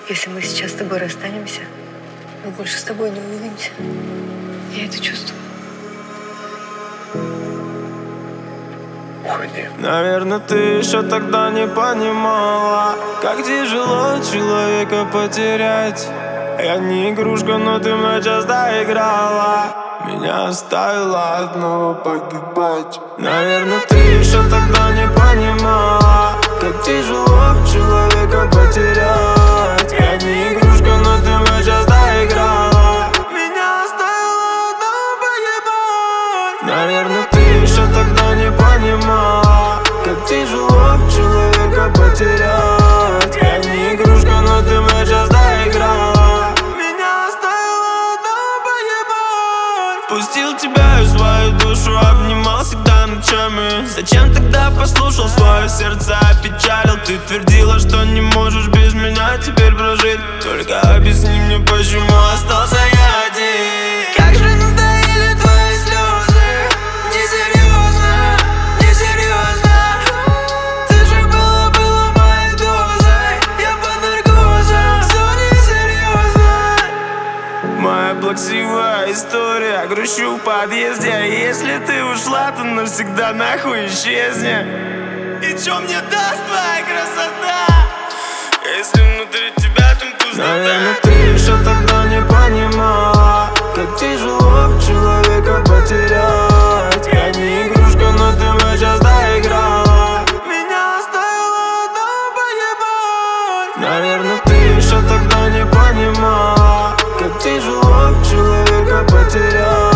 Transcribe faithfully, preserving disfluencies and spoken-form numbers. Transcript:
Если мы сейчас с тобой расстанемся, мы больше с тобой не увидимся. Я это чувствую. Уходи. Наверное, ты еще тогда не понимала, как тяжело человека потерять. Я не игрушка, но ты мной часто играла, меня оставила одного погибать. Наверное, ты еще тогда не понимала, как тяжело человека потерять. Я не игрушка, но ты мной часто играла, меня оставила одного погибать. Наверное, ты еще тогда не понимала, как тяжело человека потерять. Я не игрушка, но ты мной часто играла, меня оставила одного погибать. Пустил тебя и свою душу обнимал всегда ночами. Зачем тогда послушал свое сердце, опечалил? Ты твердила, что не можешь без меня теперь прожить. Только объясни мне, почему остался я один. Как же надоели твои слезы, несерьезно, несерьезно. Ты же была, была моей дозой, я под наркозом, все несерьезно. Моя плаксивая история, грущу в подъезде. Если ты ушла, то навсегда нахуй исчезни. И чё мне даст твоя красота, если внутри тебя там пустота? Наверное, ты еще тогда не понимала, как тяжело человека потерять. Я не игрушка, но ты мной часто играла, меня оставила одного погибать. Наверное, ты еще тогда не понимала, как тяжело человека потерять.